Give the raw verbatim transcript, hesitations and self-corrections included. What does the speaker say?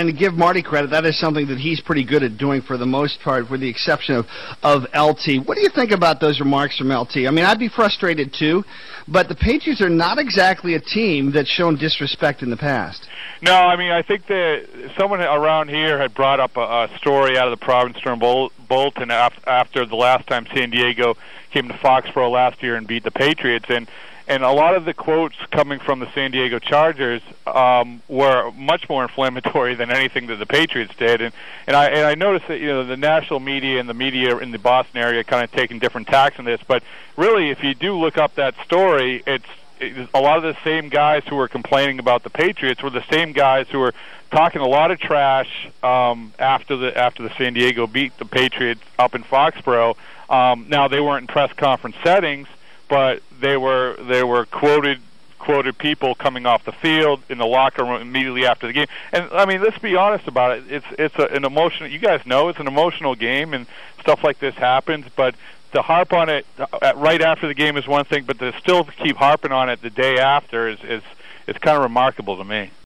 and to give Marty credit, that is something that he's pretty good at doing for the most part, with the exception of, of L T. What do you think about those remarks from L T? I mean, I'd be frustrated too, but the Patriots are not exactly a team that's shown disrespect in the past. No, I mean, I think that someone around here had brought up a, a story out of the Provincetown Bulletin after the last time San Diego came to Foxborough last year and beat the Patriots, and And a lot of the quotes coming from the San Diego Chargers um, were much more inflammatory than anything that the Patriots did. And, and I and I noticed that, you know, the national media and the media in the Boston area kind of taking different tacks on this. But really, if you do look up that story, it's, it's a lot of the same guys who were complaining about the Patriots were the same guys who were talking a lot of trash um, after the after the San Diego beat the Patriots up in Foxborough. Um, now, they weren't in press conference settings, but they were they were quoted quoted people coming off the field in the locker room immediately after the game. And I mean, let's be honest about it. It's it's a, an emotional. You guys know it's an emotional game, and stuff like this happens. But to harp on it right after the game is one thing, but to still keep harping on it the day after is is is kind of remarkable to me.